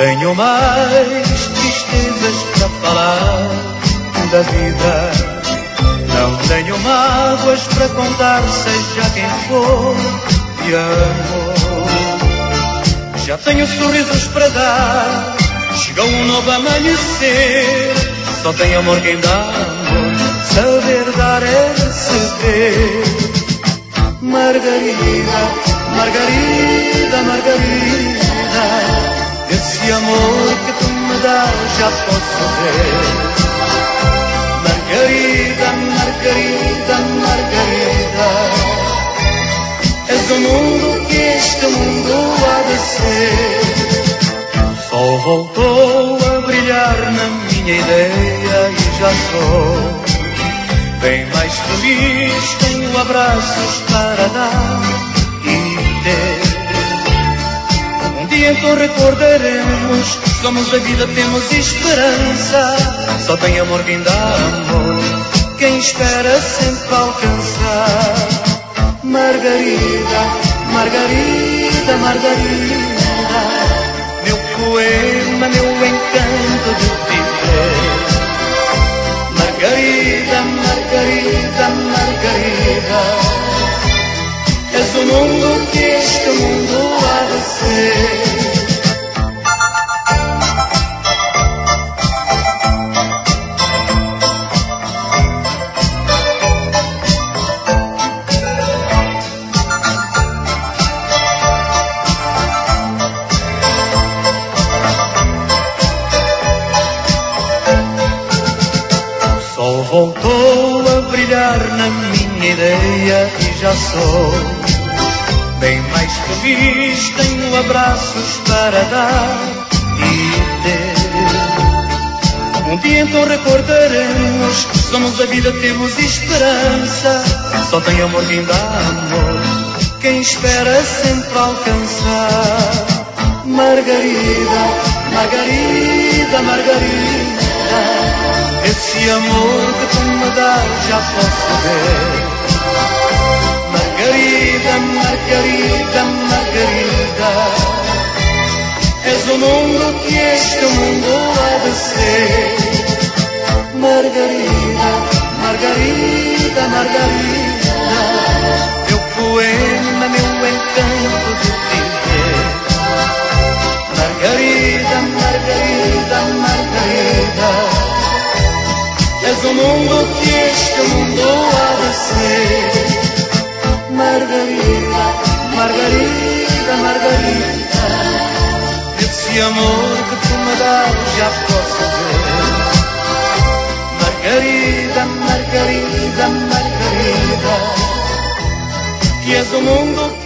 tenho mais tristezas para falar da vida. Não tenho mágoas para contar, seja quem for, de amor. Já tenho sorrisos para dar, chegou um novo amanhecer. Só tem amor quem dá amor, saber dar é receber. Margarida, Margarida, Margarida, esse amor que tu me dás já posso ver. Margarida, Margarida, Margarida, és o mundo que este mundo há de ser. O sol voltou a brilhar na minha ideia e já sou bem mais feliz. Tenho abraços para dar e ter. Um dia então recordaremos, somos a vida, temos esperança. Só tem amor quem dá amor, quem espera sempre alcançar. Margarida, Margarida, Margarida, meu poema, meu encanto de viver. Margarida, Margarida, Margarida, és o mundo que este mundo há de ser. Voltou a brilhar na minha ideia e já sou bem mais feliz. Tenho abraços para dar e ter. Um dia então recordaremos, somos a vida, temos esperança. Só tem amor quem dá amor, quem espera sempre alcançar. Margarida, Margarida, Margarida, esse amor que tu me dás já posso ver. Margarida, Margarida, Margarida, és o mundo que este mundo há de ser. Margarida, Margarida, Margarida, meu poema, meu encanto de viver. Margarida, Margarida, Margarida, és o mundo que este mundo há de ser. Margarida, Margarida, Margarida, esse amor que tu me dás já posso ver. Margarida, Margarida, Margarida, que és o mundo